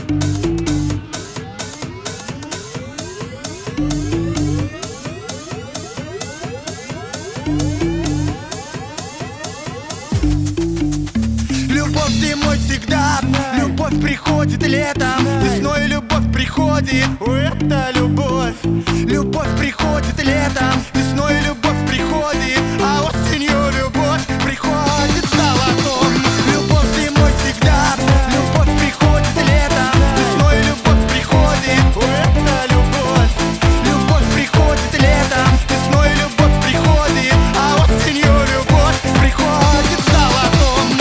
Любовь зимой всегда, любовь приходит летом, весной любовь приходит, это любовь. Любовь приходит летом, весной любовь приходит, а осенью любовь приходит золотом. Любовь зимой всегда, любовь приходит летом, весной любовь приходит, это любовь. Любовь приходит летом, весной любовь приходит, а осенью любовь приходит золотом.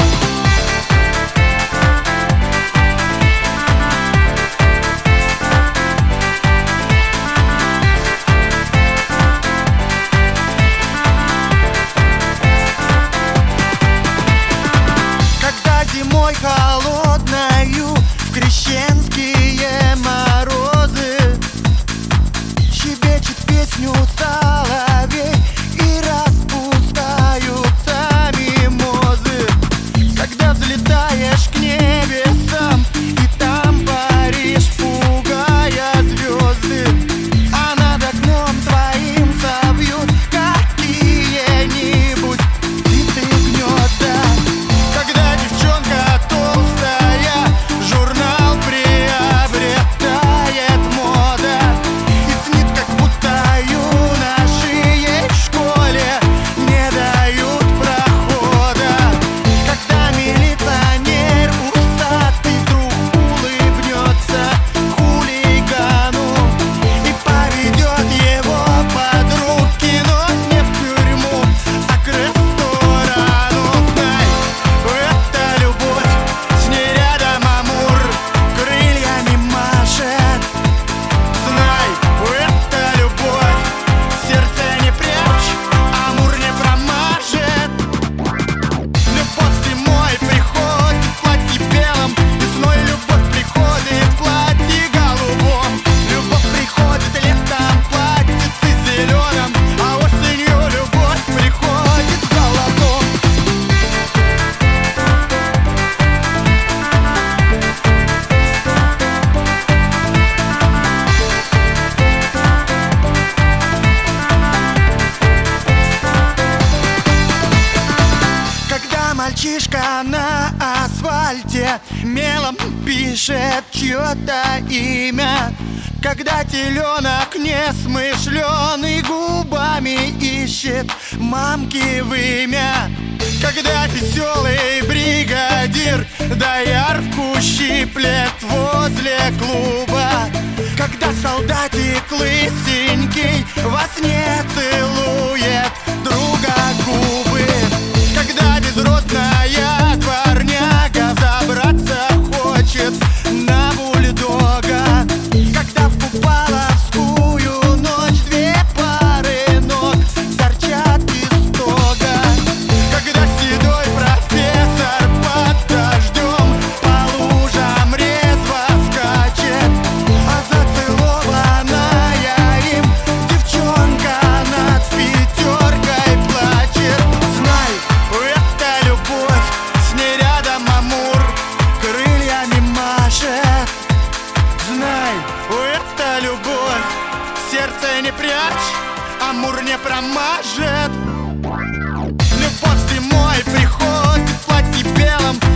Зимой холодною в крещенские морозы щебечет песню соловей и распускаются мимозы. Когда взлетаешь к небесам и там паришь, пугая звезды, а над окном твоим совьют какие-нибудь птицы гнезда. Когда девчонка толстая, журнал приобретает мода, и снит, как будто юноши ей в школе не дают прохода. Когда милиционер усатый вдруг улыбнется хулигану и поведет его под руки, но не в тюрьму, а к ресторану. Знай, это любовь, с ней рядом Амур крыльями машет. Знай, это любовь, сердце не прячь, Амур не промажет. Любовь зимой приходит в платье белом, весной любовь приходит в платье голубом. Любовь приходит летом в платьице зеленом, а осенью любовь приходит в золотом. Когда мальчишка на асфальте мелом пишет чье-то имя, когда теленок несмышленый губами ищет мамки вымя, когда веселый бригадир доярку щиплет возле клуба, когда солдатик лысенький во сне целует друга губы, когда безродная дворняга забраться хочет на бульдога, когда в купаловскую ночь две пары ног торчат из тога, когда седой профессор под дождем по лужам резво скачет, а зацелованная им девчонка над пятеркой плачет. Знай, это любовь, с ней рядом Амур крыльями машет. Знай, это любовь, сердце не прячь, Амур не промажет. Любовь зимой приходит в платье белом,